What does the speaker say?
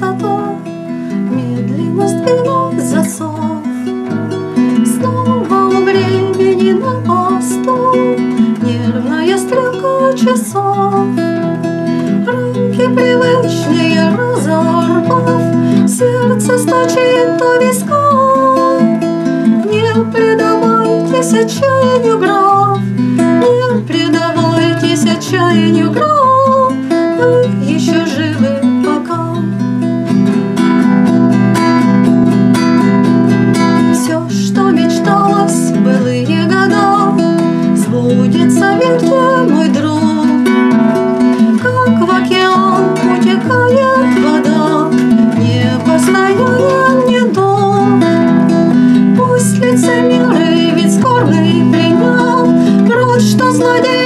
пустоту медленно сдвинул засов. Снова у времени на посту нервная стрелка часов. Рамки привычные разорвав, сердце стучит у виска. Не предавайтесь отчаянию, граф, не предавайтесь отчаянию, граф, вы еще живы пока. Все, что мечталось в былые года, сбудется, верьте, мой друг. Как в океан утекает вода, не постоянен недуг. Пусть лицемеры ведь скорбный принял грудь, что злодей